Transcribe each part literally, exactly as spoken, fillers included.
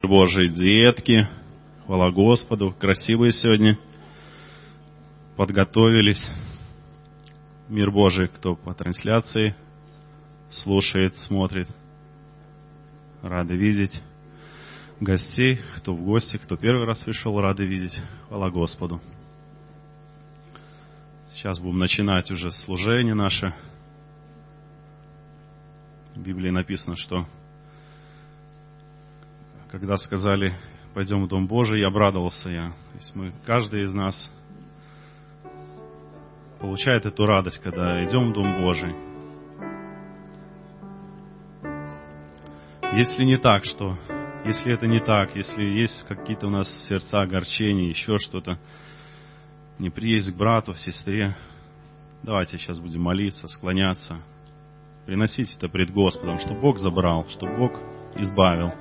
Божий, детки, хвала Господу, красивые сегодня подготовились. Мир Божий, кто по трансляции слушает, смотрит, рады видеть гостей, кто в гости, кто первый раз пришел, рады видеть. Хвала Господу. Сейчас будем начинать уже служение наше. В Библии написано, что когда сказали, пойдем в Дом Божий, обрадовался я. То есть мы, каждый из нас получает эту радость, когда идем в Дом Божий. Если не так, что, если это не так, если есть какие-то у нас сердца огорчения, еще что-то, неприязнь к брату, сестре, давайте сейчас будем молиться, склоняться, приносить это пред Господом, чтобы Бог забрал, чтобы Бог избавил.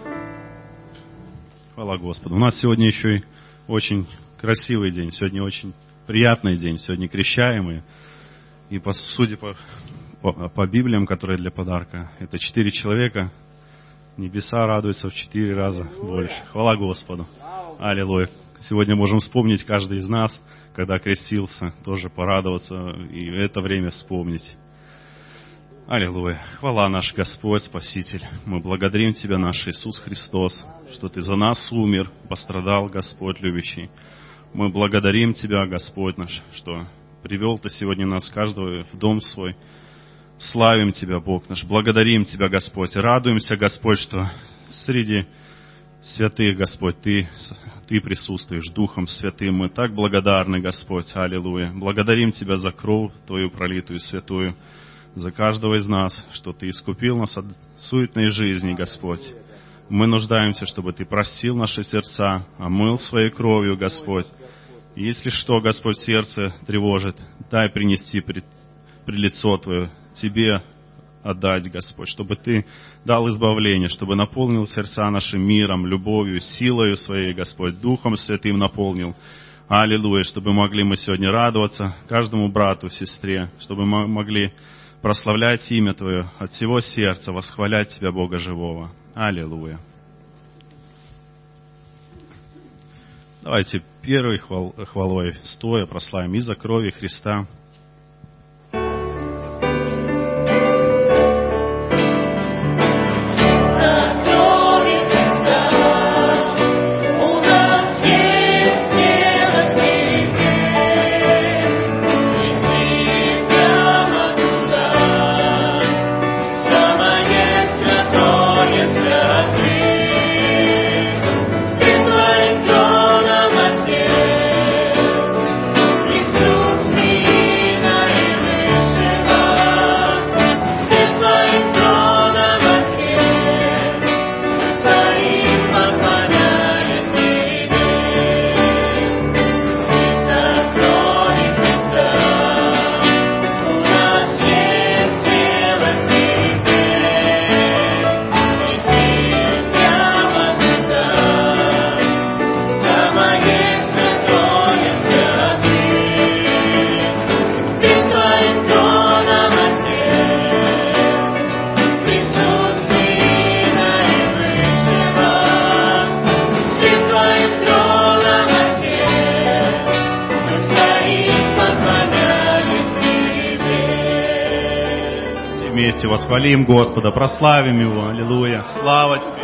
Хвала Господу. У нас сегодня еще и очень красивый день, сегодня очень приятный день, сегодня крещаемые. И по, судя по, по, по Библиям, которые для подарка, это четыре человека, небеса радуются в четыре раза больше. Хвала Господу. Аллилуйя. Сегодня можем вспомнить каждый из нас, когда крестился, тоже порадоваться и это время вспомнить. Аллилуйя. Хвала наш Господь, Спаситель. Мы благодарим Тебя, наш Иисус Христос, что Ты за нас умер, пострадал, Господь любящий. Мы благодарим Тебя, Господь наш, что привел Ты сегодня нас, каждого, в дом свой. Славим Тебя, Бог наш. Благодарим Тебя, Господь. Радуемся, Господь, что среди святых, Господь, Ты, Ты присутствуешь Духом Святым. Мы так благодарны, Господь. Аллилуйя. Благодарим Тебя за кровь Твою пролитую святую, за каждого из нас, что Ты искупил нас от суетной жизни, Господь. Мы нуждаемся, чтобы Ты простил наши сердца, омыл своей кровью, Господь. И если что, Господь, сердце тревожит, дай принести пред, пред лицо Твое, Тебе отдать, Господь, чтобы Ты дал избавление, чтобы наполнил сердца наши миром, любовью, силою Своей, Господь, Духом Святым наполнил. Аллилуйя, чтобы могли мы сегодня радоваться каждому брату, сестре, чтобы мы могли прославлять имя Твое от всего сердца, восхвалять Тебя, Бога живого. Аллилуйя. Давайте первой хвал, хвалой стоя прославим из-за крови Христа. Восхвалим Господа, прославим Его. Аллилуйя. Слава Тебе.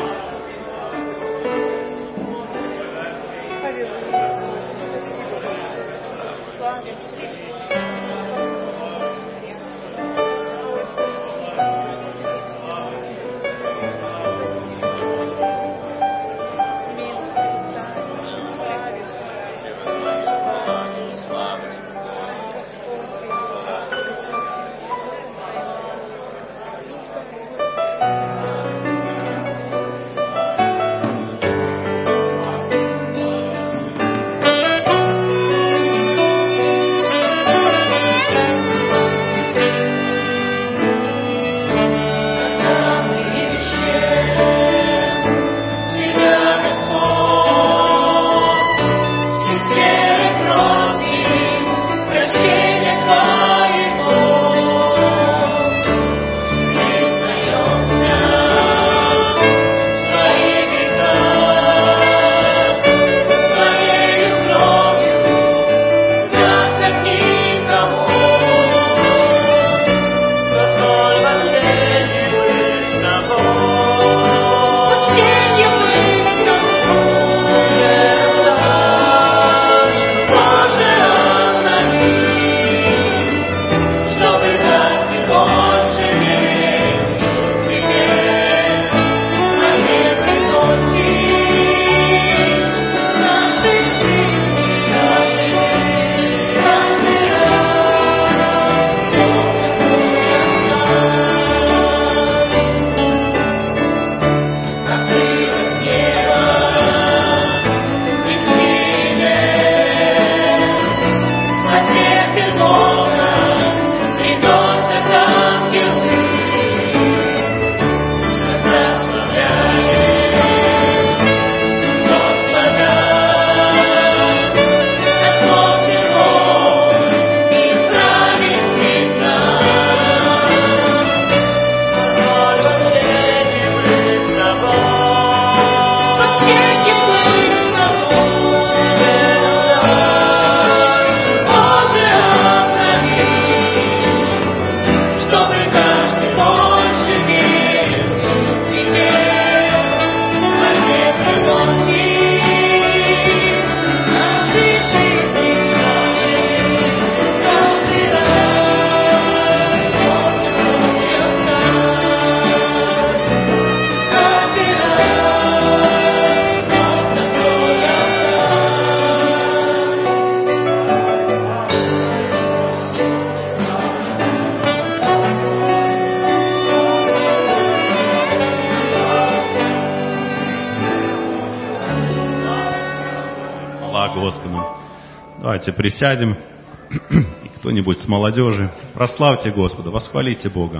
хвала Господу. Давайте присядем. И кто-нибудь с молодежи, прославьте Господа, восхвалите Бога.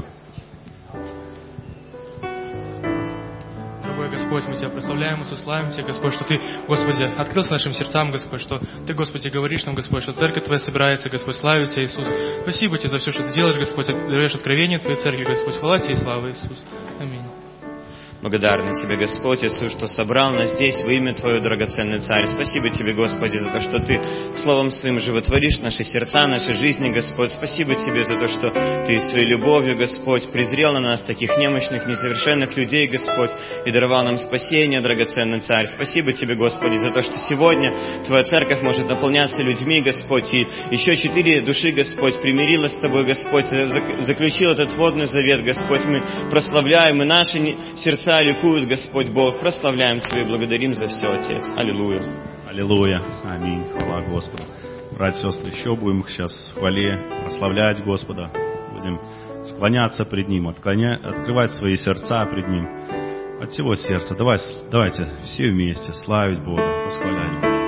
Дорогой Господь, мы Тебя прославляем, Иисус, славим Тебя, Господь, что Ты, Господи, открылся нашим сердцам, Господь, что Ты, Господи, говоришь нам, Господь, что Церковь Твоя собирается, Господь, славит Тебя, Иисус. Спасибо Тебе за все, что Ты делаешь, Господь, даешь откровение Твоей Церкви, Господь, хвала Тебе и слава, Иисус. Аминь. Благодарны Тебе, Господь Иисус, что собрал нас здесь во имя Твое, драгоценный Царь. Спасибо Тебе, Господи, за то, что Ты Словом Своим животворишь наши сердца, наши жизни, Господь. Спасибо Тебе за то, что Ты своей любовью, Господь, презрел на нас, таких немощных, несовершенных людей, Господь, и даровал нам спасение, драгоценный Царь. Спасибо Тебе, Господи, за то, что сегодня Твоя Церковь может наполняться людьми, Господь, и еще четыре души, Господь, примирилась с Тобой, Господь, заключил этот водный завет, Господь. Мы прославляем, и наши сердца ликуют, Господь Бог. Прославляем Тебя и благодарим за все, Отец. Аллилуйя. Аллилуйя. Аминь. Хвала Господу. Братья и сестры, еще будем сейчас в хвале прославлять Господа. Будем склоняться пред Ним, отклоня... открывать свои сердца пред Ним. От всего сердца. Давай, давайте все вместе славить Бога, восхвалять Бога.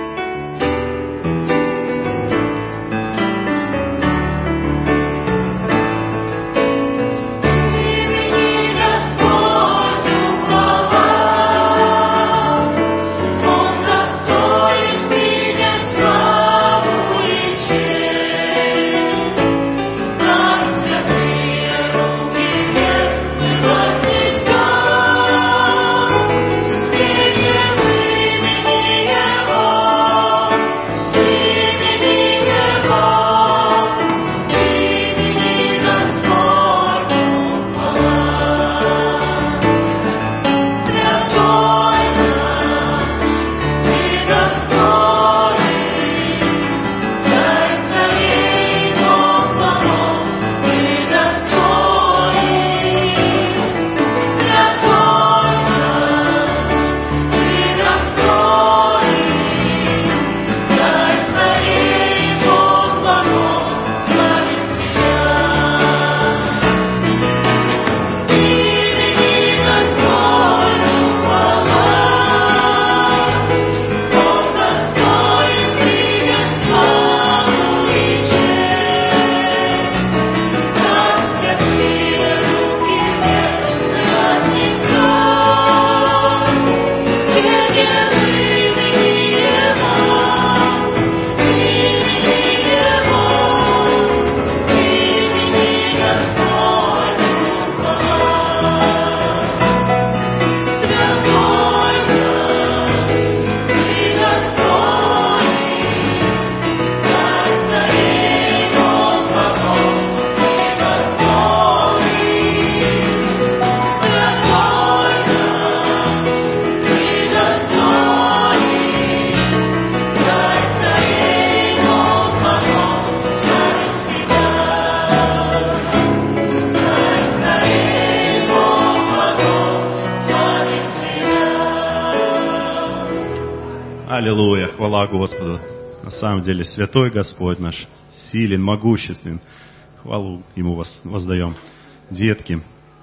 Аллилуйя, хвала Господу. На самом деле, святой Господь наш, силен, могуществен. Хвалу Ему воздаем. Детки,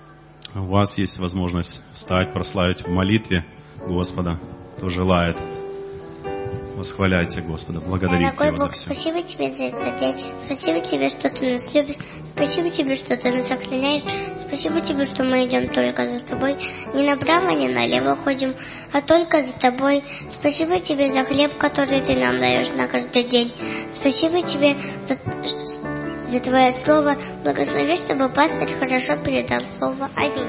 у вас есть возможность встать, прославить в молитве Господа. Кто желает, восхваляйте Господа, благодарите Дорогой Его за Бог, все. спасибо Тебе за этот день. Спасибо Тебе, что Ты нас любишь. Спасибо Тебе, что Ты нас сохраняешь. Спасибо Тебе, что мы идем только за Тобой. Не направо, не налево ходим, а только за Тобой. Спасибо Тебе за хлеб, который Ты нам даешь на каждый день. Спасибо Тебе за, за Твое Слово. Благослови, чтобы пастырь хорошо передал Слово. Аминь.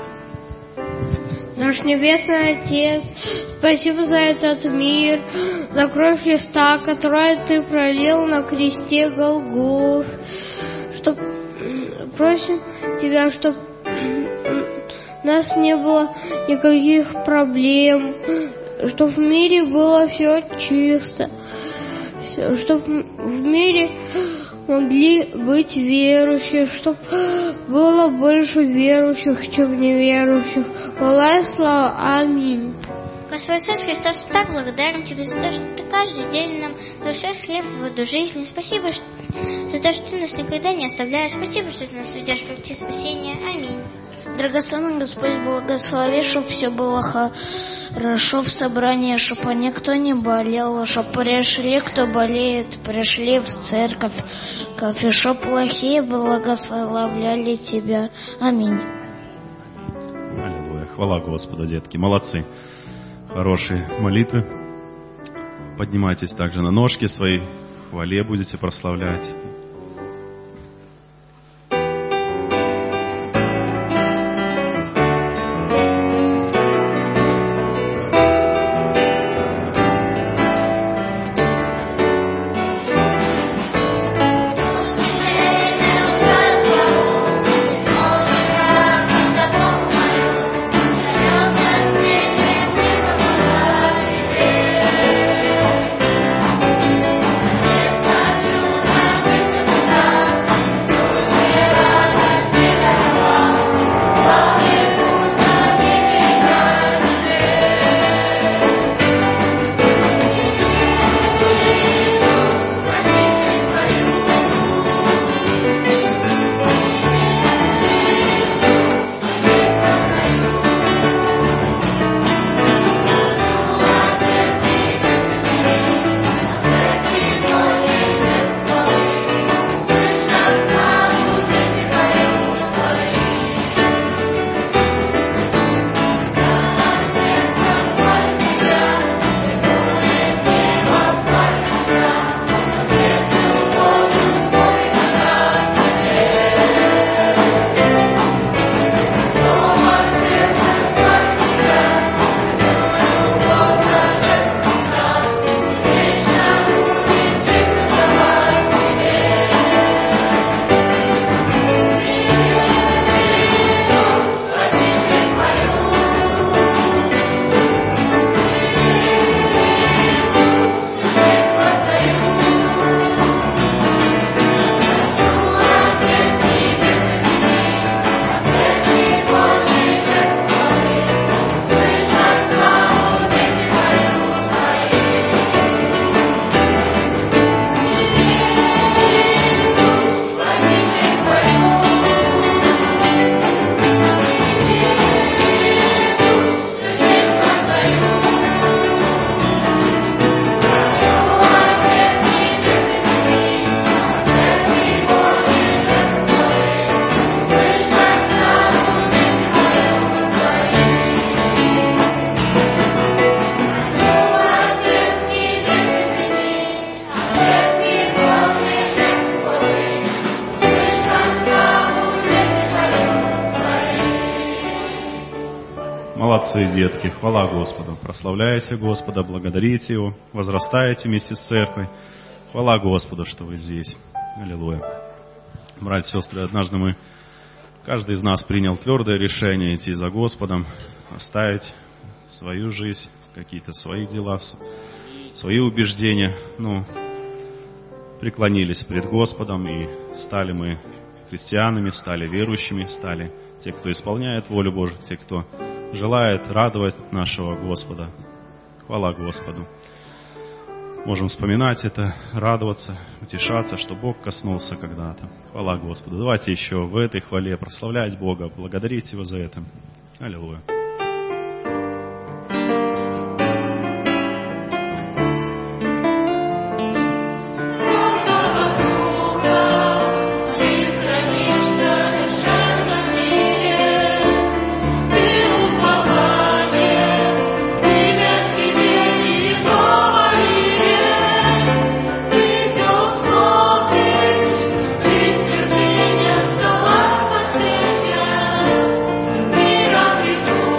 Наш Небесный Отец, спасибо за этот мир, за кровь Христа, которую Ты пролил на кресте Голгоф. Чтоб, просим Тебя, чтобы у нас не было никаких проблем, чтобы в мире было все чисто, чтобы в мире могли быть верующие, чтобы было больше верующих, чем неверующих. Хвала и слава. Аминь. Господь Иисус Христос, так благодарим Тебе за то, что Ты каждый день нам даешь хлеб в воду жизни. Спасибо что, за то, что Ты нас никогда не оставляешь. Спасибо, что Ты нас ведешь в пути спасения. Аминь. Драгоценный Господь, благослови, чтобы все было хорошо в собрании, чтобы никто не болел, чтобы пришли, кто болеет, пришли в церковь, и чтобы плохие благословляли Тебя. Аминь. Аллилуйя. Хвала Господу, детки. Молодцы. Хорошие молитвы. Поднимайтесь также на ножки свои. В хвале будете прославлять. Молодцы, детки, хвала Господу. Прославляйте Господа, благодарите Его, возрастаете вместе с церковью. Хвала Господу, что вы здесь. Аллилуйя. Братья и сестры, однажды мы, каждый из нас принял твердое решение идти за Господом, оставить свою жизнь, какие-то свои дела, свои убеждения. Ну, преклонились пред Господом, и стали мы христианами, стали верующими, стали те, кто исполняет волю Божию, те, кто желает радовать нашего Господа. Хвала Господу. Можем вспоминать это, радоваться, утешаться, что Бог коснулся когда-то. Хвала Господу. Давайте еще в этой хвале прославлять Бога, благодарить Его за это. Аллилуйя. Мира приду.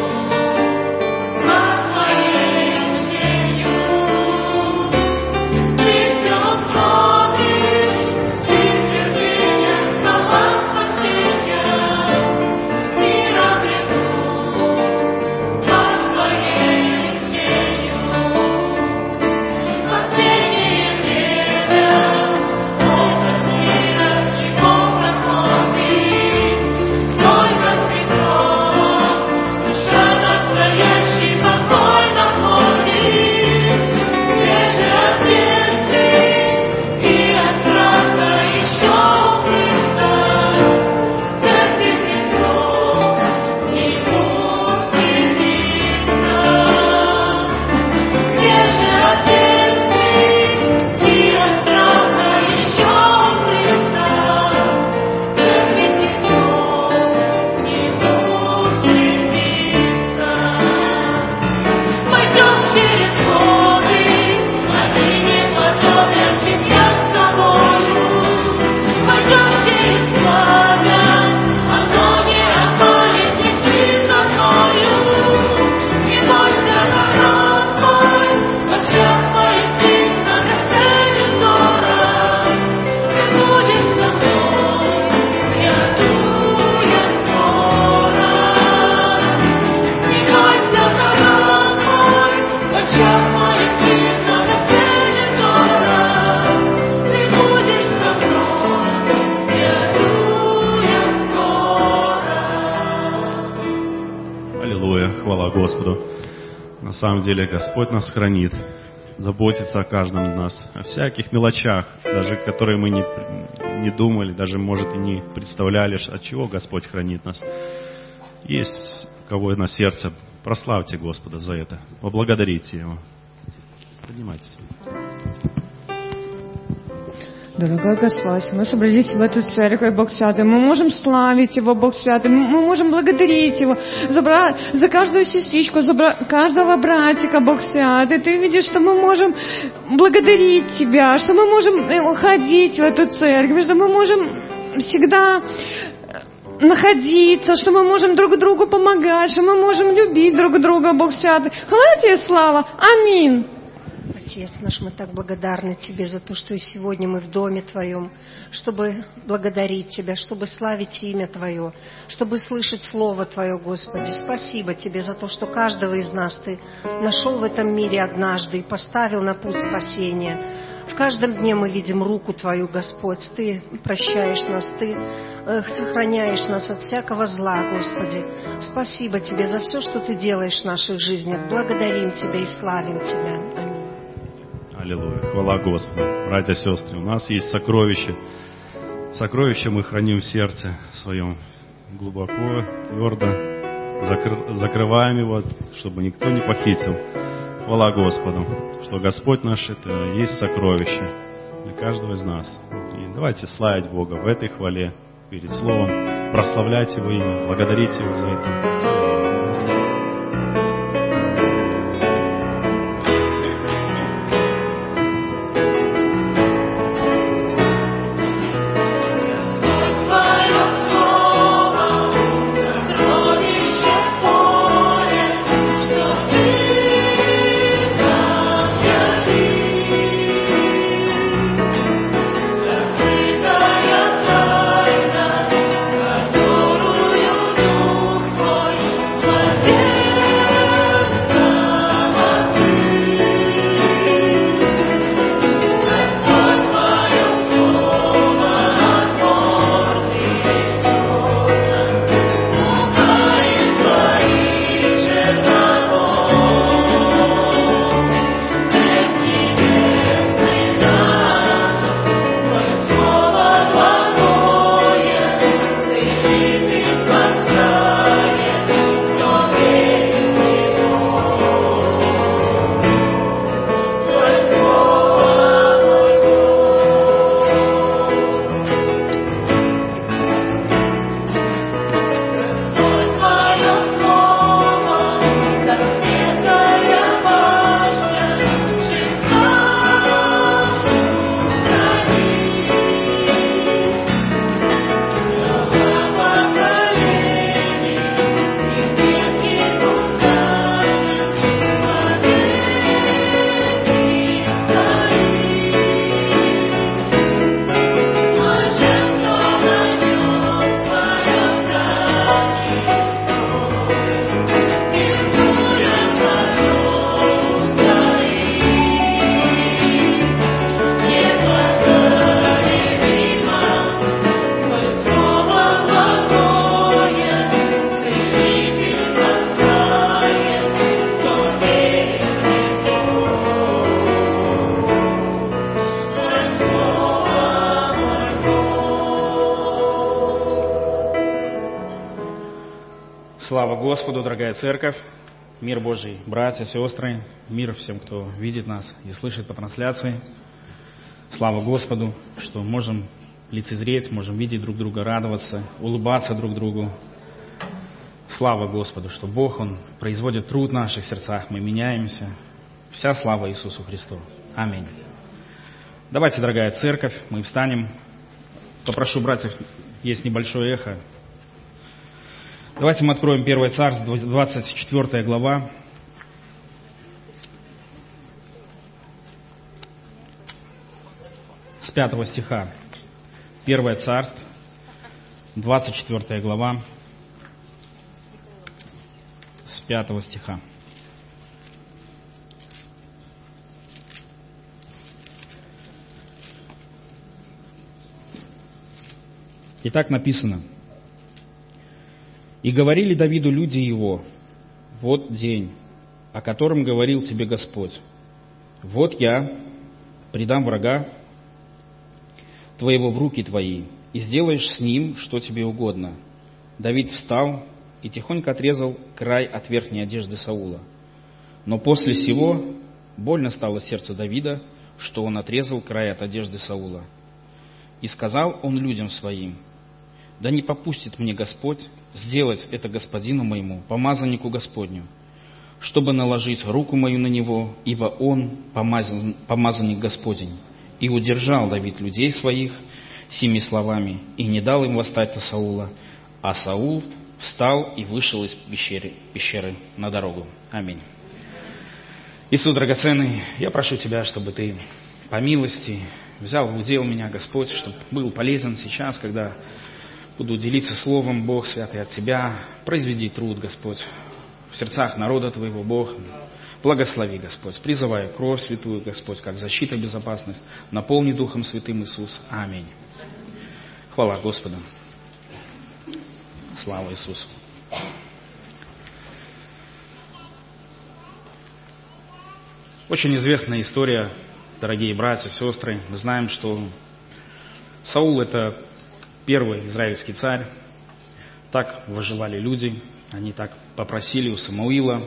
На самом деле Господь нас хранит, заботится о каждом из нас, о всяких мелочах, даже которые мы не, не думали, даже, может, и не представляли, от чего Господь хранит нас. Есть у кого на сердце, прославьте Господа за это, поблагодарите Его. Поднимайтесь. Дорогой Господь, мы собрались в эту церковь, Бог Святый. Мы можем славить Его, Бог Святый. Мы можем благодарить Его за, бра... за каждую сестричку, за бра... каждого братика, Бог Святый. Ты видишь, что мы можем благодарить Тебя, что мы можем ходить в эту церковь, что мы можем всегда находиться, что мы можем друг другу помогать, что мы можем любить друг друга, Бог Святый. Хвала Тебе слава. Аминь. Отец наш, мы так благодарны Тебе за то, что и сегодня мы в доме Твоем, чтобы благодарить Тебя, чтобы славить имя Твое, чтобы слышать Слово Твое, Господи. Спасибо Тебе за то, что каждого из нас Ты нашел в этом мире однажды и поставил на путь спасения. В каждом дне мы видим руку Твою, Господь. Ты прощаешь нас, Ты сохраняешь нас от всякого зла, Господи. Спасибо Тебе за все, что Ты делаешь в наших жизнях. Благодарим Тебя и славим Тебя. Аминь. Аллилуйя. Хвала Господу. Братья и сестры, у нас есть сокровище. Сокровище мы храним в сердце своем глубоко, твердо. Закр... Закрываем его, чтобы никто не похитил. Хвала Господу, что Господь наш — это есть сокровище для каждого из нас. И давайте славить Бога в этой хвале, перед Словом, прославлять Его имя, благодарить Его за это. Слава Господу, дорогая церковь, мир Божий, братья, сестры, мир всем, кто видит нас и слышит по трансляции. Слава Господу, что можем лицезреть, можем видеть друг друга, радоваться, улыбаться друг другу. Слава Господу, что Бог, Он производит труд в наших сердцах, мы меняемся. Вся слава Иисусу Христу. Аминь. Давайте, дорогая церковь, мы встанем. Попрошу братьев, есть небольшое эхо. Давайте мы откроем Первое Царство, двадцать четвёртая глава. С пятого стиха. Первое Царство, двадцать четвёртая глава, с пятого стиха. И так написано. «И говорили Давиду люди его, вот день, о котором говорил тебе Господь. Вот я предам врага твоего в руки твои, и сделаешь с ним, что тебе угодно». Давид встал и тихонько отрезал край от верхней одежды Саула. Но после сего больно стало сердцу Давида, что он отрезал край от одежды Саула. И сказал он людям своим: «Да не попустит мне Господь сделать это господину моему, помазаннику Господню, чтобы наложить руку мою на него, ибо он помазан, помазанник Господень». И удержал Давид людей своих сими словами, и не дал им восстать на Саула, а Саул встал и вышел из пещеры, пещеры на дорогу. Аминь. Иисус драгоценный, я прошу Тебя, чтобы Ты по милости взял в удел меня, Господь, чтобы был полезен сейчас, когда буду делиться Словом, Бог святый, от Тебя. Произведи труд, Господь, в сердцах народа Твоего, Бог. Благослови, Господь. Призываю кровь святую, Господь, как защита, безопасность. Наполни Духом Святым, Иисус. Аминь. Хвала Господу. Слава Иисусу. Очень известная история, дорогие братья, сестры. Мы знаем, что Саул — это первый израильский царь. Так выживали люди. Они так попросили у Самуила.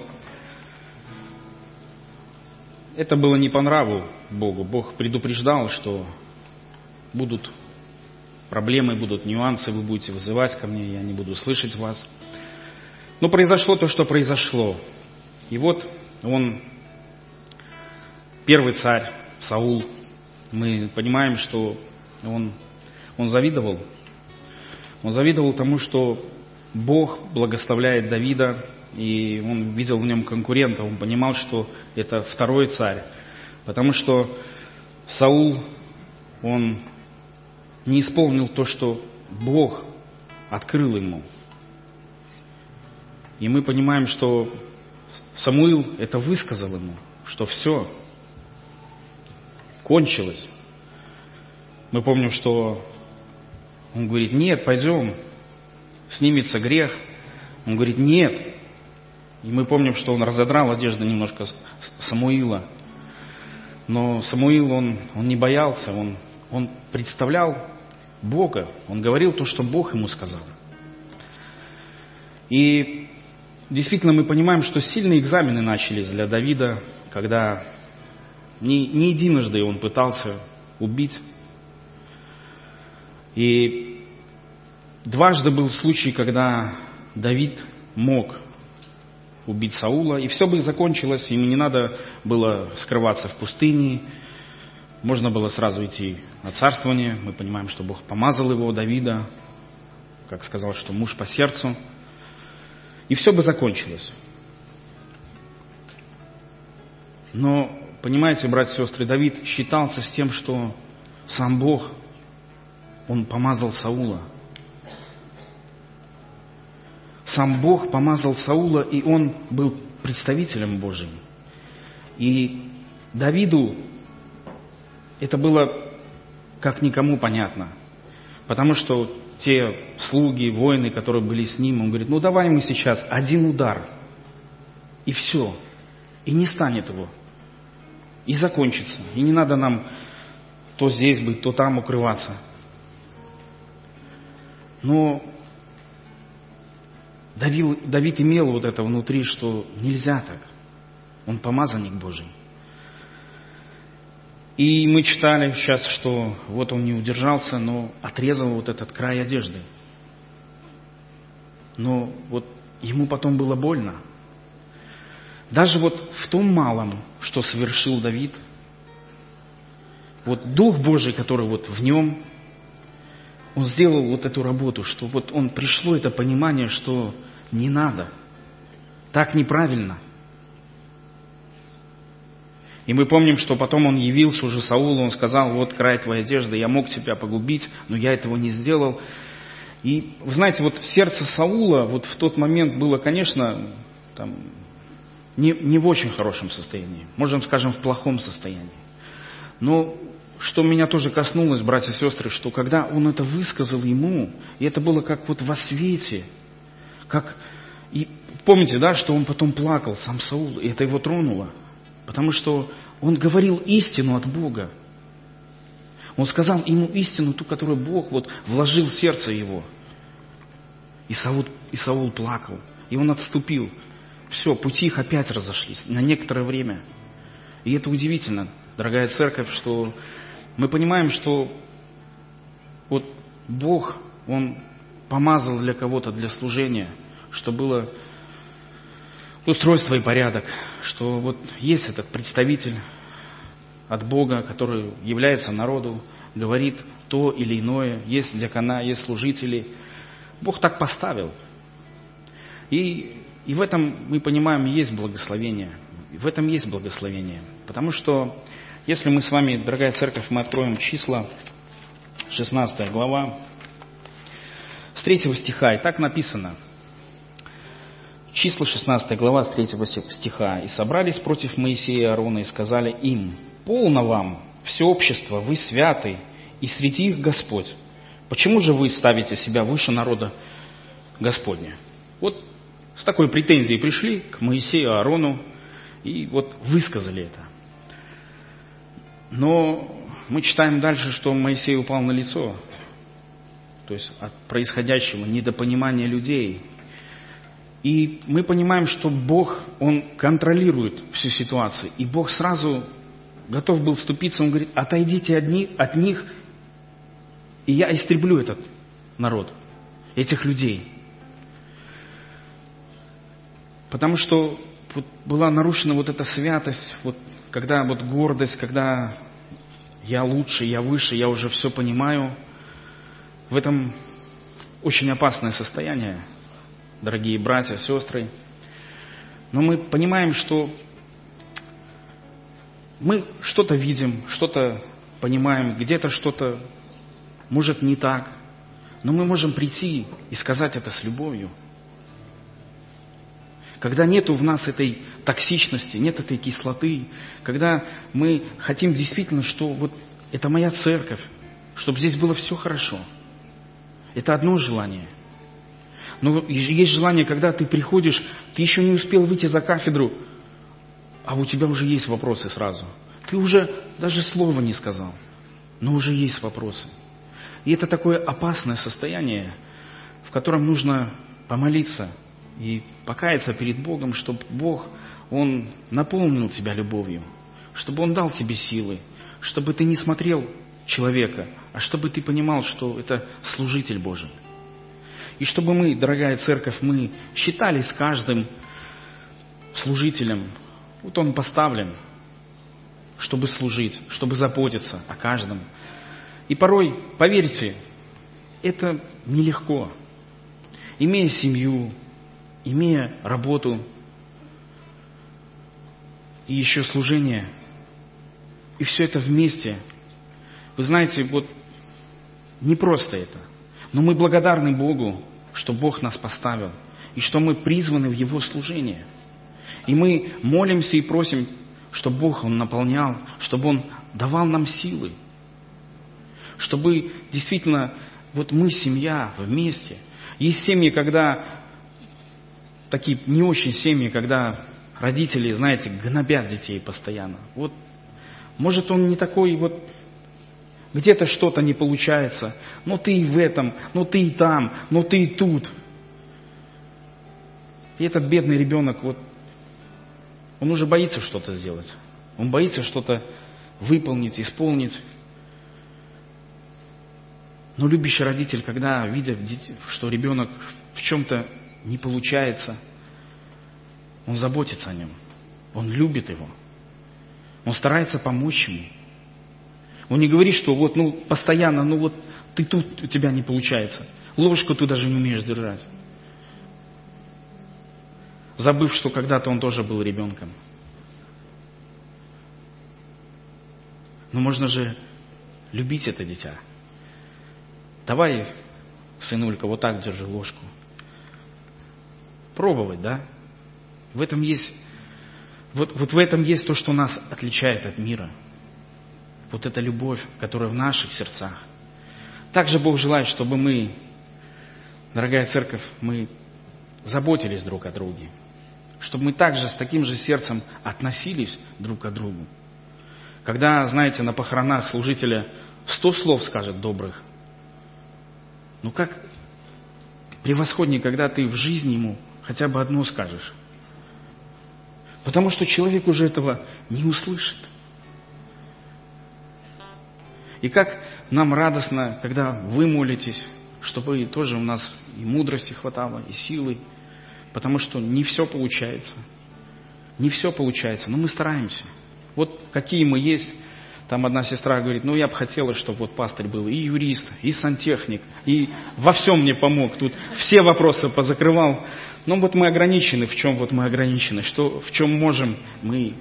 Это было не по нраву Богу. Бог предупреждал, что будут проблемы, будут нюансы, вы будете вызывать ко мне, я не буду слышать вас. Но произошло то, что произошло. И вот он, первый царь, Саул, мы понимаем, что он, он завидовал. Он завидовал тому, что Бог благословляет Давида, и он видел в нем конкурента. Он понимал, что это второй царь. Потому что Саул, он не исполнил то, что Бог открыл ему. И мы понимаем, что Самуил это высказал ему, что все кончилось. Мы помним, что он говорит: нет, пойдем, снимется грех. Он говорит: нет. И мы помним, что он разодрал одежду немножко Самуила. Но Самуил, он, он не боялся, он, он представлял Бога. Он говорил то, что Бог ему сказал. И действительно мы понимаем, что сильные экзамены начались для Давида, когда не, не единожды он пытался убить. И дважды был случай, когда Давид мог убить Саула, и все бы закончилось, ему не надо было скрываться в пустыне, можно было сразу идти на царствование. Мы понимаем, что Бог помазал его, Давида, как сказал, что муж по сердцу, и все бы закончилось. Но, понимаете, братья и сестры, Давид считался с тем, что сам Бог, он помазал Саула. Сам Бог помазал Саула, и он был представителем Божьим. И Давиду это было как никому понятно. Потому что те слуги, воины, которые были с ним, он говорит: ну давай мы сейчас один удар, и все. И не станет его. И закончится. И не надо нам то здесь быть, то там укрываться. Но Давид, Давид имел вот это внутри, что нельзя так. Он помазанник Божий. И мы читали сейчас, что вот он не удержался, но отрезал вот этот край одежды. Но вот ему потом было больно. Даже вот в том малом, что совершил Давид, вот Дух Божий, который вот в нем, он сделал вот эту работу, что вот он пришло это понимание, что не надо, так неправильно. И мы помним, что потом он явился уже Саулу, он сказал: вот край твоей одежды, я мог тебя погубить, но я этого не сделал. И вы знаете, вот сердце Саула вот в тот момент было, конечно, там, не, не в очень хорошем состоянии, можем, скажем, в плохом состоянии. Но что меня тоже коснулось, братья и сестры, что когда он это высказал ему, и это было как вот во свете, как и помните, да, что он потом плакал, сам Саул, и это его тронуло. Потому что он говорил истину от Бога. Он сказал ему истину, ту, которую Бог вот вложил в сердце его. И Саул, и Саул плакал, и он отступил. Все, пути их опять разошлись на некоторое время. И это удивительно, дорогая церковь, что мы понимаем, что вот Бог, Он помазал для кого-то, для служения, что было устройство и порядок, что вот есть этот представитель от Бога, который является народу, говорит то или иное, есть диакона, есть служители. Бог так поставил. И, и в этом мы понимаем, есть благословение. В этом есть благословение. Потому что, если мы с вами, дорогая церковь, мы откроем числа, шестнадцатая глава, с третьего стиха, и так написано. Числа, шестнадцатая глава, с третьего стиха. «И собрались против Моисея и Аарона, и сказали им: полно вам, все общество, вы святы, и среди их Господь. Почему же вы ставите себя выше народа Господня?» Вот с такой претензией пришли к Моисею и Аарону, и вот высказали это. Но мы читаем дальше, что Моисей упал на лицо, то есть от происходящего недопонимания людей. И мы понимаем, что Бог, Он контролирует всю ситуацию. И Бог сразу готов был вступиться. Он говорит: отойдите от них, от них, и я истреблю этот народ, этих людей. Потому что вот была нарушена вот эта святость, вот, когда вот гордость, когда я лучше, я выше, я уже все понимаю. В этом очень опасное состояние, дорогие братья, сестры. Но мы понимаем, что мы что-то видим, что-то понимаем, где-то что-то может не так, но мы можем прийти и сказать это с любовью. Когда нету в нас этой токсичности, нет этой кислоты, когда мы хотим действительно, что вот это моя церковь, чтобы здесь было все хорошо. Это одно желание. Но есть желание, когда ты приходишь, ты еще не успел выйти за кафедру, а у тебя уже есть вопросы сразу. Ты уже даже слова не сказал, но уже есть вопросы. И это такое опасное состояние, в котором нужно помолиться и покаяться перед Богом, чтобы Бог, Он наполнил тебя любовью, чтобы Он дал тебе силы, чтобы ты не смотрел человека, а чтобы ты понимал, что это служитель Божий. И чтобы мы, дорогая церковь, мы считались каждым служителем. Вот он поставлен, чтобы служить, чтобы заботиться о каждом. И порой, поверьте, это нелегко. Имея семью, имея работу и еще служение, и все это вместе, вы знаете, вот не просто это. Но мы благодарны Богу, что Бог нас поставил, и что мы призваны в Его служение. И мы молимся и просим, чтобы Бог Он наполнял, чтобы Он давал нам силы, чтобы действительно вот мы, семья, вместе. Есть семьи, когда, такие не очень семьи, когда родители, знаете, гнобят детей постоянно. Вот, может, он не такой вот, где-то что-то не получается, но ты и в этом, но ты и там, но ты и тут. И этот бедный ребенок, вот, он уже боится что-то сделать. Он боится что-то выполнить, исполнить. Но любящий родитель, когда видит, что ребенок в чем-то не получается, он заботится о нем. Он любит его. Он старается помочь ему. Он не говорит, что вот, ну, постоянно, ну вот ты тут, у тебя не получается. Ложку ты даже не умеешь держать. Забыв, что когда-то он тоже был ребенком. Но можно же любить это дитя. Давай, сынулька, вот так держи ложку. Пробовать, да? В этом есть, вот, вот в этом есть то, что нас отличает от мира. Вот эта любовь, которая в наших сердцах. Также Бог желает, чтобы мы, дорогая церковь, мы заботились друг о друге, чтобы мы также с таким же сердцем относились друг к другу. Когда, знаете, на похоронах служителя сто слов скажет добрых, ну как превосходнее, когда ты в жизни ему хотя бы одно скажешь. Потому что человек уже этого не услышит. И как нам радостно, когда вы молитесь, чтобы тоже у нас и мудрости хватало, и силы. Потому что не все получается. Не все получается, но мы стараемся. Вот какие мы есть. Там одна сестра говорит, ну я бы хотела, чтобы вот пастырь был и юрист, и сантехник, и во всем мне помог. Тут все вопросы позакрывал. Но вот мы ограничены. В чем вот мы ограничены? Что, в чем можем? Мы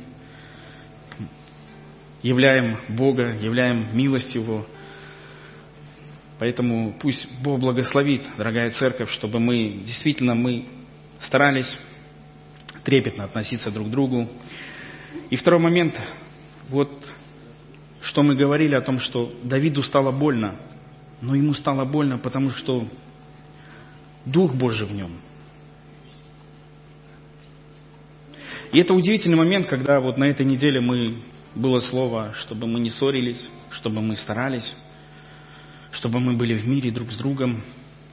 являем Бога, являем милость Его. Поэтому пусть Бог благословит, дорогая церковь, чтобы мы действительно мы старались трепетно относиться друг к другу. И второй момент, вот что мы говорили о том, что Давиду стало больно, но ему стало больно, потому что Дух Божий в нем. И это удивительный момент, когда вот на этой неделе мы, было слово, чтобы мы не ссорились, чтобы мы старались, чтобы мы были в мире друг с другом.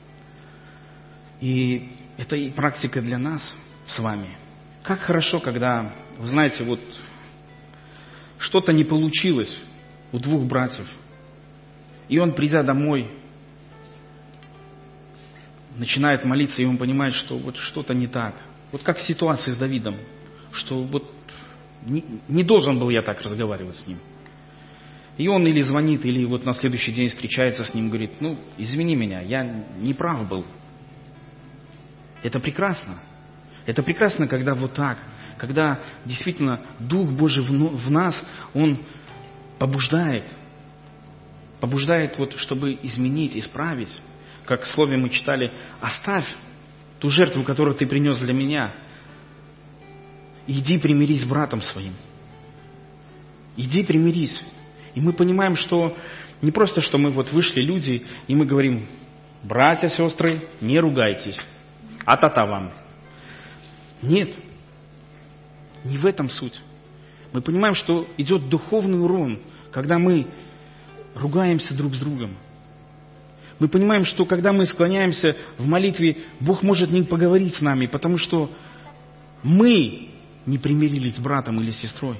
И это и практика для нас с вами. Как хорошо, когда, вы знаете, вот что-то не получилось у двух братьев, и он, придя домой, начинает молиться, и он понимает, что вот что-то не так. Вот как в ситуации с Давидом, что вот не, не должен был я так разговаривать с ним. И он или звонит, или вот на следующий день встречается с ним, говорит, ну, извини меня, я не прав был. Это прекрасно. Это прекрасно, когда вот так, когда действительно Дух Божий в нас, Он побуждает, побуждает, вот, чтобы изменить, исправить. Как в слове мы читали, оставь ту жертву, которую ты принес для меня. Иди примирись с братом своим. Иди примирись. И мы понимаем, что не просто, что мы вот вышли люди, и мы говорим, братья, сестры, не ругайтесь, а-та-та вам. Нет, не в этом суть. Мы понимаем, что идет духовный урон, когда мы ругаемся друг с другом. Мы понимаем, что когда мы склоняемся в молитве, Бог может не поговорить с нами, потому что мы не примирились с братом или сестрой.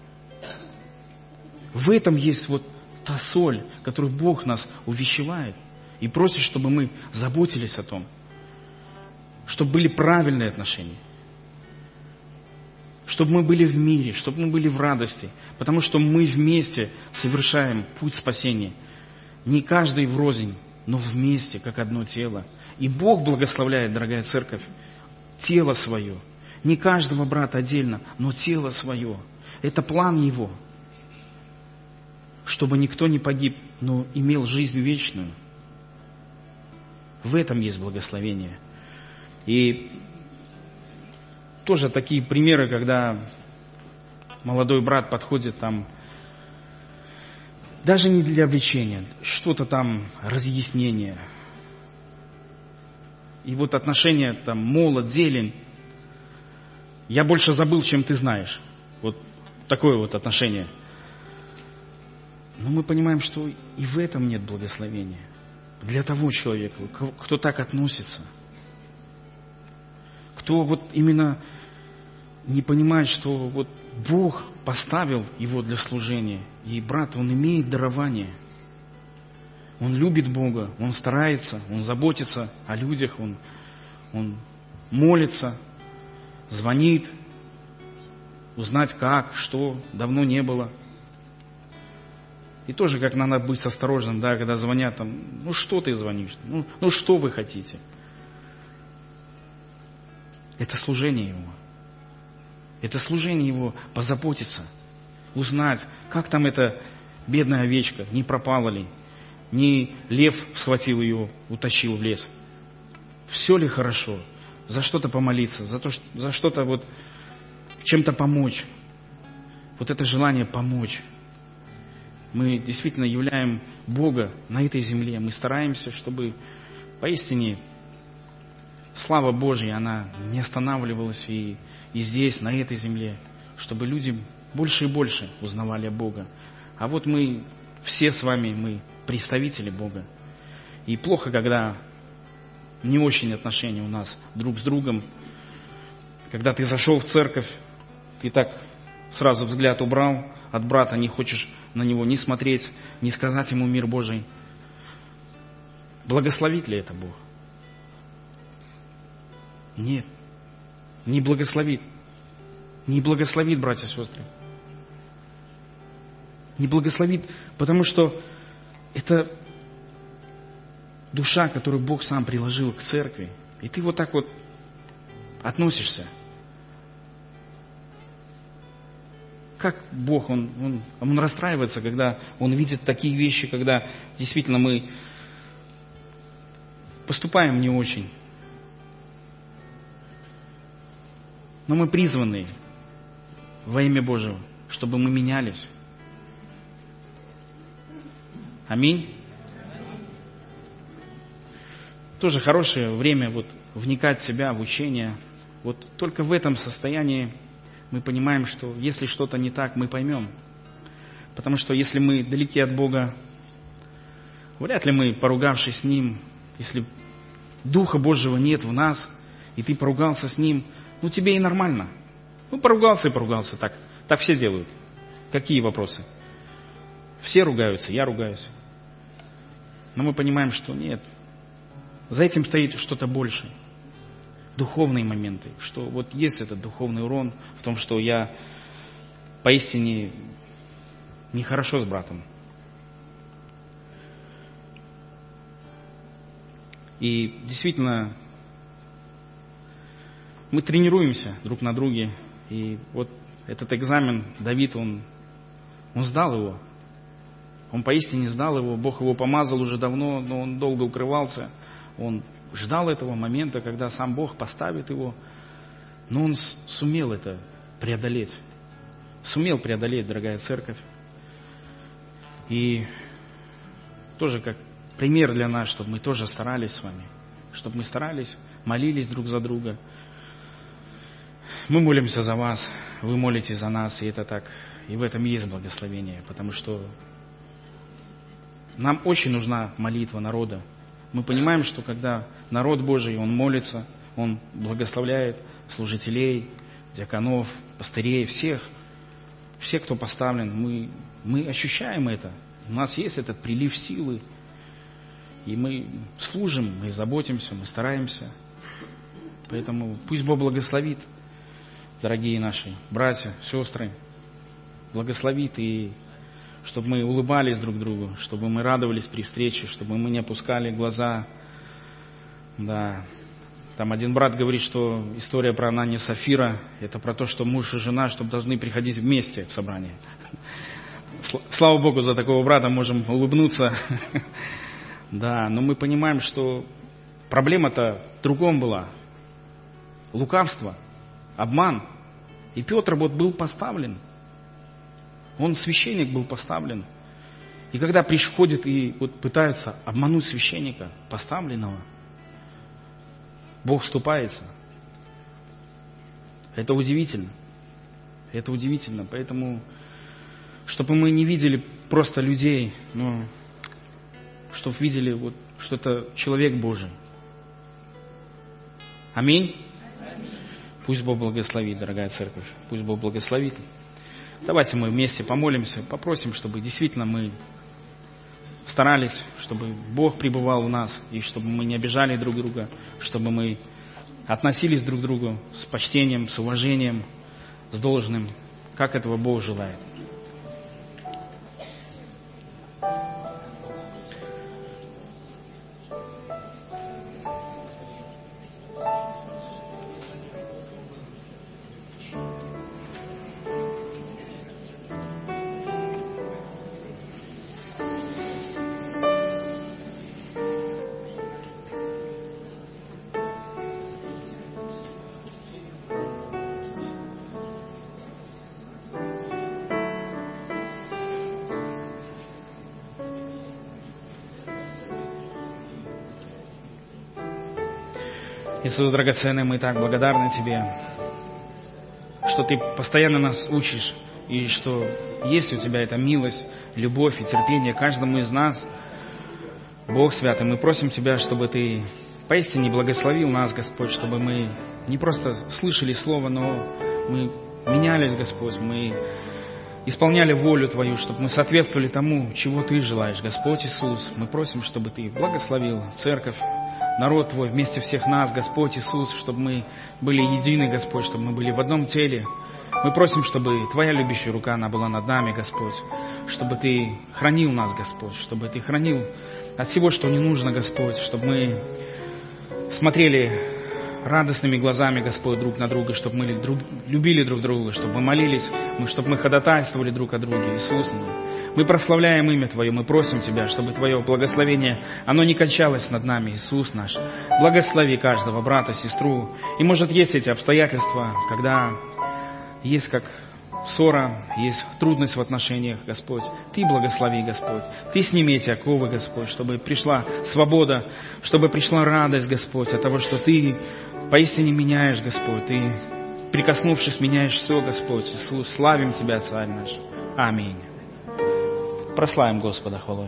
В этом есть вот та соль, которую Бог нас увещевает и просит, чтобы мы заботились о том, чтобы были правильные отношения, чтобы мы были в мире, чтобы мы были в радости, потому что мы вместе совершаем путь спасения. Не каждый врознь, но вместе, как одно тело. И Бог благословляет, дорогая церковь, тело свое. Не каждого брата отдельно, но тело свое. Это план Его. Чтобы никто не погиб, но имел жизнь вечную. В этом есть благословение. И тоже такие примеры, когда молодой брат подходит там, даже не для обличения, что-то там, разъяснение. И вот отношения там, молод, зелень. Я больше забыл, чем ты знаешь. Вот такое вот отношение. Но мы понимаем, что и в этом нет благословения. Для того человека, кто так относится. Кто вот именно не понимает, что вот Бог поставил его для служения. И брат, он имеет дарование. Он любит Бога, он старается, он заботится о людях, он, он молится, звонит, узнать как, что, давно не было. И тоже как надо быть осторожным, да, когда звонят там, ну что ты звонишь, ну, ну что вы хотите. Это служение Его. Это служение Его позаботиться, узнать, как там эта бедная овечка, не пропала ли, не лев схватил ее, утащил в лес. Все ли хорошо? За что-то помолиться, за, то, за что-то вот чем-то помочь. Вот это желание помочь. Мы действительно являем Бога на этой земле. Мы стараемся, чтобы поистине слава Божья, она не останавливалась и, и здесь, на этой земле, чтобы люди больше и больше узнавали Бога. А вот мы все с вами, мы представители Бога. И плохо, когда не очень отношения у нас друг с другом. Когда ты зашел в церковь, ты так сразу взгляд убрал от брата, не хочешь на него ни смотреть, ни сказать ему мир Божий. Благословит ли это Бог? Нет, не благословит. Не благословит, братья и сестры. Не благословит, потому что это душа, которую Бог сам приложил к церкви. И ты вот так вот относишься. Как Бог, Он, он, он расстраивается, когда Он видит такие вещи, когда действительно мы поступаем не очень. Но мы призваны во имя Божьего, чтобы мы менялись. Аминь. Тоже хорошее время вот вникать в себя, в учение. Вот только в этом состоянии мы понимаем, что если что-то не так, мы поймем. Потому что если мы далеки от Бога, вряд ли мы, поругавшись с Ним, если Духа Божьего нет в нас, и ты поругался с Ним, ну тебе и нормально. Ну поругался и поругался, так, так все делают. Какие вопросы? Все ругаются, я ругаюсь. Но мы понимаем, что нет. За этим стоит что-то большее. Духовные моменты. Что вот есть этот духовный урон в том, что я поистине нехорошо с братом. И действительно, мы тренируемся друг на друге. И вот этот экзамен Давид, он, он сдал его. Он поистине сдал его. Бог его помазал уже давно, но он долго укрывался. Он ждал этого момента, когда сам Бог поставит его. Но он сумел это преодолеть. Сумел преодолеть, дорогая церковь. И тоже как пример для нас, чтобы мы тоже старались с вами. Чтобы мы старались, молились друг за друга. Мы молимся за вас, вы молитесь за нас, и это так. И в этом есть благословение, потому что нам очень нужна молитва народа. Мы понимаем, что когда народ Божий, он молится, он благословляет служителей, диаконов, пастырей, всех, всех, кто поставлен. Мы, мы ощущаем это. У нас есть этот прилив силы. И мы служим, мы заботимся, мы стараемся. Поэтому пусть Бог благословит, дорогие наши братья, сестры. Благословит, и чтобы мы улыбались друг другу, чтобы мы радовались при встрече, чтобы мы не опускали глаза. Да. Там один брат говорит, что история про Ананию и Сафира – это про то, что муж и жена, чтобы должны приходить вместе в собрание. Слава Богу, за такого брата можем улыбнуться. Да, но мы понимаем, что проблема-то в другом была. Лукавство, обман. И Петр вот был поставлен. Он, священник, был поставлен. И когда приходит и вот пытаются обмануть священника, поставленного, Бог вступается. Это удивительно. Это удивительно. Поэтому, чтобы мы не видели просто людей, но чтобы видели, вот, что это человек Божий. Аминь. Пусть Бог благословит, дорогая церковь. Пусть Бог благословит. Давайте мы вместе помолимся, попросим, чтобы действительно мы старались, чтобы Бог пребывал в нас, и чтобы мы не обижали друг друга, чтобы мы относились друг к другу с почтением, с уважением, с должным, как этого Бог желает. Иисус драгоценный, мы так благодарны Тебе, что Ты постоянно нас учишь, и что есть у Тебя эта милость, любовь и терпение каждому из нас. Бог святый, мы просим Тебя, чтобы Ты поистине благословил нас, Господь, чтобы мы не просто слышали Слово, но мы менялись, Господь, мы исполняли волю Твою, чтобы мы соответствовали тому, чего Ты желаешь, Господь Иисус. Мы просим, чтобы Ты благословил церковь, народ Твой, вместе всех нас, Господь Иисус, чтобы мы были едины, Господь, чтобы мы были в одном теле. Мы просим, чтобы Твоя любящая рука, она была над нами, Господь, чтобы Ты хранил нас, Господь, чтобы Ты хранил от всего, что не нужно, Господь, чтобы мы смотрели радостными глазами, Господь, друг на друга, чтобы мы друг, любили друг друга, чтобы мы молились, мы, чтобы мы ходатайствовали друг о друге. Иисус, мы прославляем имя Твое, мы просим Тебя, чтобы Твое благословение, оно не кончалось над нами, Иисус наш. Благослови каждого брата, сестру. И, может, есть эти обстоятельства, когда есть как ссора, есть трудность в отношениях, Господь. Ты благослови, Господь. Ты сними эти оковы, Господь, чтобы пришла свобода, чтобы пришла радость, Господь, от того, что Ты поистине меняешь, Господь. Ты, прикоснувшись, меняешь все, Господь. Иисус, славим Тебя, Царь наш. Аминь. Прославим Господа хвалой.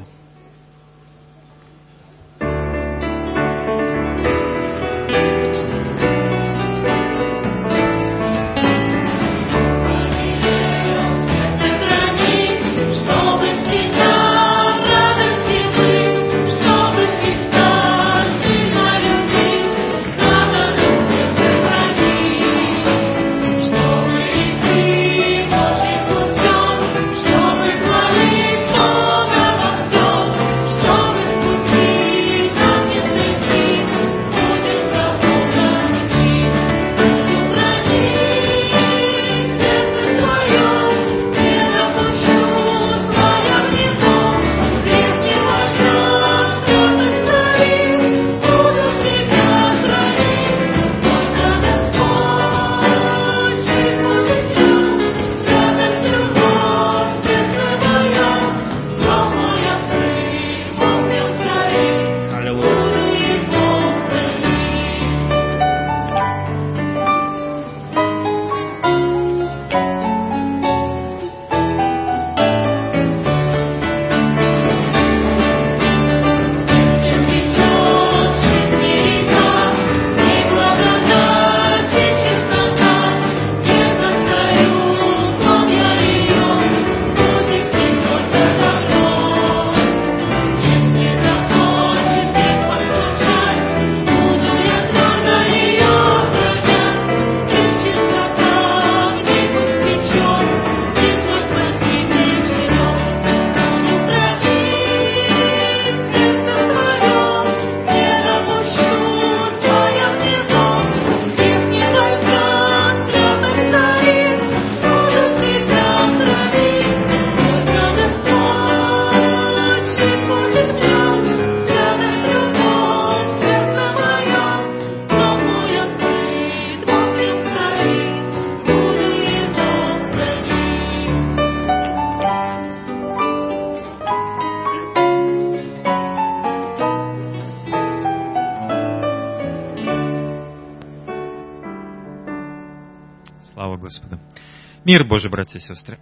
Господу. Мир Божий, братья и сестры.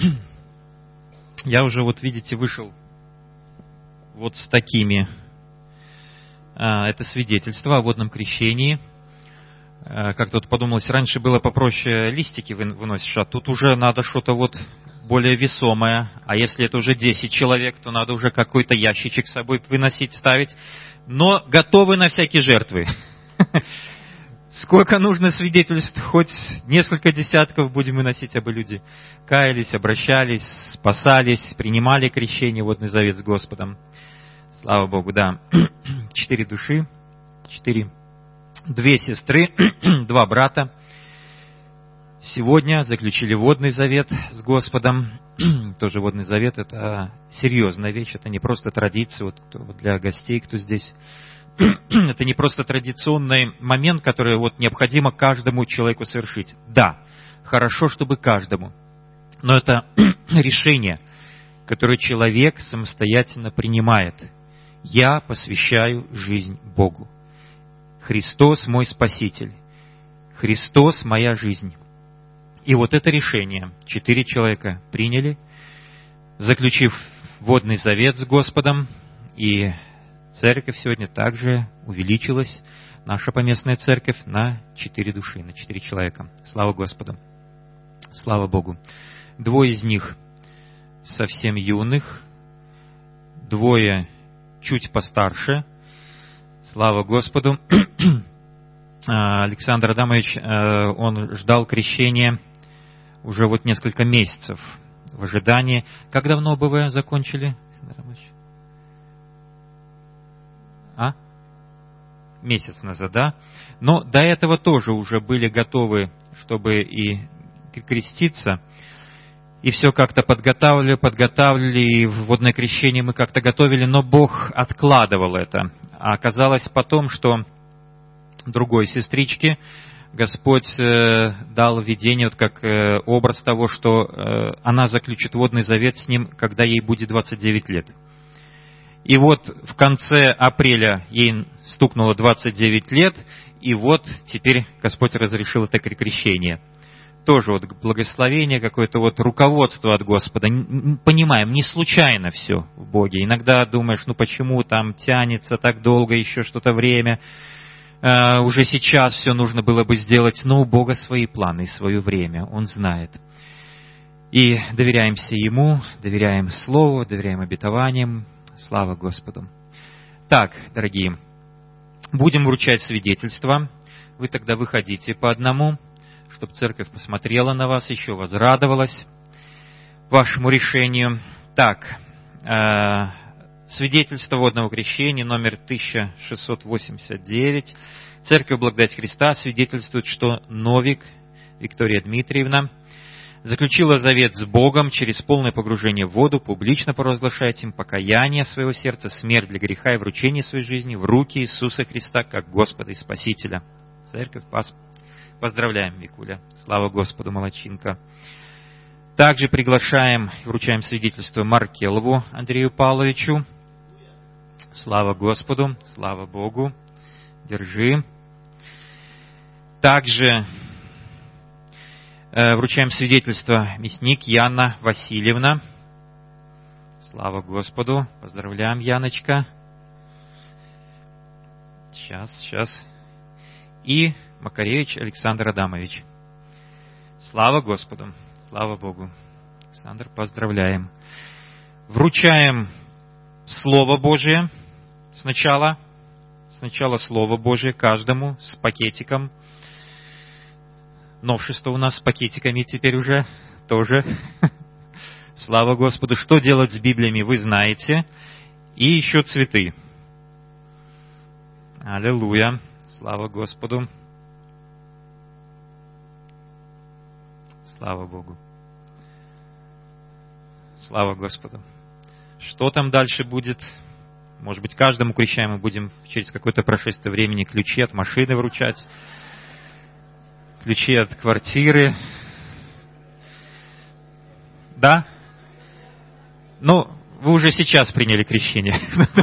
Я уже, вот видите, вышел вот с такими. Это свидетельство о водном крещении. Как тут подумалось, раньше было попроще, листики выносишь, а тут уже надо что-то вот более весомое. А если это уже десять человек, то надо уже какой-то ящичек с собой выносить, ставить. Но готовы на всякие жертвы. Сколько нужно свидетельств, хоть несколько десятков будем выносить, чтобы люди каялись, обращались, спасались, принимали крещение, водный завет с Господом. Слава Богу, да. Четыре души, четыре, две сестры, два брата. Сегодня заключили водный завет с Господом. Тоже водный завет — это серьезная вещь, это не просто традиция, вот кто, для гостей, кто здесь. Это не просто традиционный момент, который вот необходимо каждому человеку совершить. Да, хорошо, чтобы каждому. Но это решение, которое человек самостоятельно принимает. Я посвящаю жизнь Богу. Христос мой Спаситель. Христос моя жизнь. И вот это решение четыре человека приняли, заключив водный завет с Господом, и церковь сегодня также увеличилась, наша поместная церковь, на четыре души, на четыре человека. Слава Господу! Слава Богу! Двое из них совсем юных, двое чуть постарше. Слава Господу! Александр Адамович, он ждал крещения уже вот несколько месяцев в ожидании. Как давно бы вы закончили, Александр Адамович? А? Месяц назад, да? Но до этого тоже уже были готовы, чтобы и креститься. И все как-то подготавливали, подготавливали, и водное крещение мы как-то готовили, но Бог откладывал это. А оказалось потом, что другой сестричке Господь э, дал видение, вот как э, образ того, что э, она заключит водный завет с Ним, когда ей будет двадцать девять лет. И вот в конце апреля ей стукнуло двадцать девять лет, и вот теперь Господь разрешил это крещение. Тоже вот благословение, какое-то вот руководство от Господа. Понимаем, не случайно все в Боге. Иногда думаешь, ну почему там тянется так долго, еще что-то время. Uh, уже сейчас все нужно было бы сделать, но у Бога свои планы и свое время, Он знает. И доверяемся Ему, доверяем Слову, доверяем обетованиям. Слава Господу. Так, дорогие, будем вручать свидетельства. Вы тогда выходите по одному, чтобы церковь посмотрела на вас, еще возрадовалась вашему решению. Так, uh, свидетельство водного крещения, номер тысяча шестьсот восемьдесят девять. Церковь Благодать Христа свидетельствует, что Новик Виктория Дмитриевна заключила завет с Богом через полное погружение в воду, публично провозглашает им покаяние своего сердца, смерть для греха и вручение своей жизни в руки Иисуса Христа как Господа и Спасителя. Церковь, поздравляем, Викуля. Слава Господу, молодчинка. Также приглашаем и вручаем свидетельство Маркелову Андрею Павловичу. Слава Господу, слава Богу. Держи. Также э, вручаем свидетельство мясник Яна Васильевна. Слава Господу. Поздравляем, Яночка. Сейчас, сейчас. И Макаревич Александр Адамович. Слава Господу. Слава Богу. Александр, поздравляем. Вручаем Слово Божие сначала. Сначала Слово Божие каждому с пакетиком. Новшество у нас с пакетиками теперь уже тоже. Слава Господу. Что делать с Библиями, вы знаете. И еще цветы. Аллилуйя. Слава Господу. Слава Богу. Слава Господу. Что там дальше будет? Может быть, каждому крещаемому будем через какое-то прошествие времени ключи от машины вручать, ключи от квартиры. Да? Ну, вы уже сейчас приняли крещение.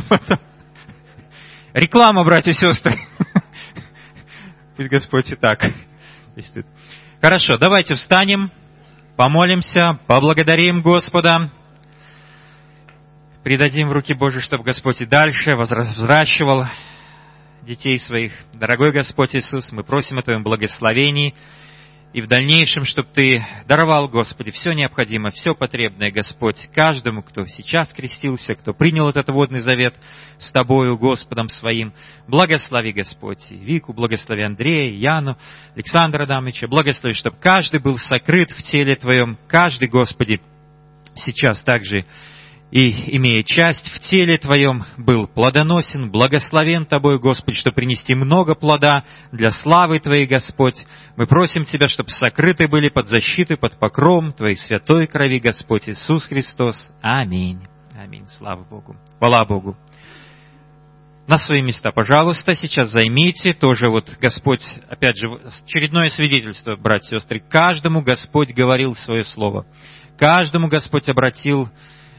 Реклама, братья и сестры. Пусть Господь и так действует. Хорошо, давайте встанем, помолимся, поблагодарим Господа. Предадим в руки Божьи, чтобы Господь и дальше взращивал детей своих. Дорогой Господь Иисус, мы просим о Твоем благословении. И в дальнейшем, чтобы Ты даровал, Господи, все необходимое, все потребное, Господь, каждому, кто сейчас крестился, кто принял этот водный завет с Тобою, Господом своим. Благослови, Господь, Вику, благослови Андрея, Яну, Александра Адамовича. Благослови, чтобы каждый был сокрыт в теле Твоем. Каждый, Господи, сейчас также и, имея часть в теле Твоем, был плодоносен, благословен Тобой, Господь, чтобы принести много плода для славы Твоей, Господь. Мы просим Тебя, чтобы сокрыты были под защитой, под покровом Твоей святой крови, Господь Иисус Христос. Аминь. Аминь. Слава Богу. Хвала Богу. На свои места, пожалуйста, сейчас займите. Тоже вот Господь, опять же, очередное свидетельство, братья и сестры. Каждому Господь говорил свое слово. Каждому Господь обратил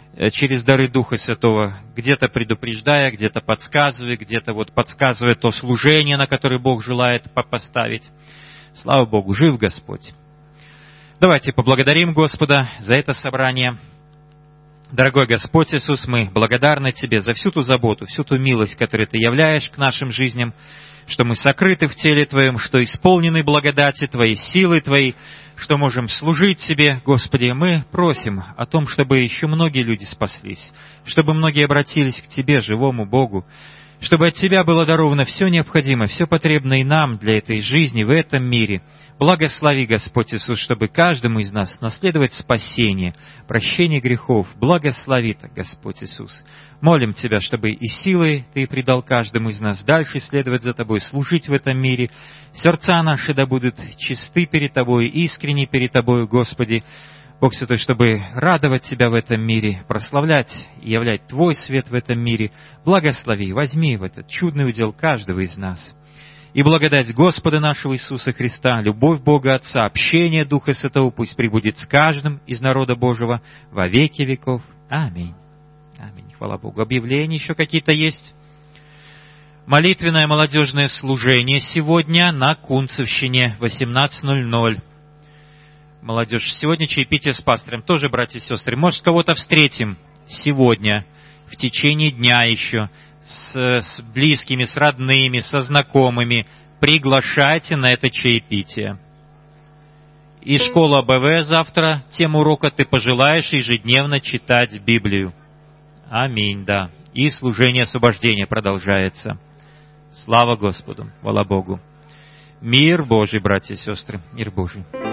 через дары Духа Святого, где-то предупреждая, где-то подсказывая, где-то вот подсказывая то служение, на которое Бог желает поставить. Слава Богу, жив Господь. Давайте поблагодарим Господа за это собрание. Дорогой Господь Иисус, мы благодарны Тебе за всю ту заботу, всю ту милость, которую Ты являешь к нашим жизням, что мы сокрыты в теле Твоем, что исполнены благодати Твоей, силы Твоей, что можем служить Тебе, Господи. Мы просим о том, чтобы еще многие люди спаслись, чтобы многие обратились к Тебе, живому Богу, чтобы от Тебя было даровано все необходимое, все потребное и нам для этой жизни в этом мире. Благослови, Господь Иисус, чтобы каждому из нас наследовать спасение, прощение грехов. Благослови так, Господь Иисус. Молим Тебя, чтобы и силой Ты придал каждому из нас дальше следовать за Тобой, служить в этом мире. Сердца наши да будут чисты перед Тобой, искренни перед Тобой, Господи. Бог Святой, чтобы радовать Тебя в этом мире, прославлять и являть Твой свет в этом мире. Благослови, возьми в этот чудный удел каждого из нас. И благодать Господа нашего Иисуса Христа, любовь Бога Отца, общение Духа Святого пусть пребудет с каждым из народа Божьего во веки веков. Аминь. Аминь. Хвала Богу. Объявления еще какие-то есть? Молитвенное молодежное служение сегодня на Кунцевщине, восемнадцать ноль ноль. Молодежь, сегодня чаепитие с пастором. Тоже, братья и сестры, может, кого-то встретим сегодня, в течение дня еще, с, с близкими, с родными, со знакомыми. Приглашайте на это чаепитие. И школа БВ завтра, тема урока «Ты пожелаешь ежедневно читать Библию». Аминь, да. И служение освобождения продолжается. Слава Господу, хвала Богу. Мир Божий, братья и сестры, мир Божий.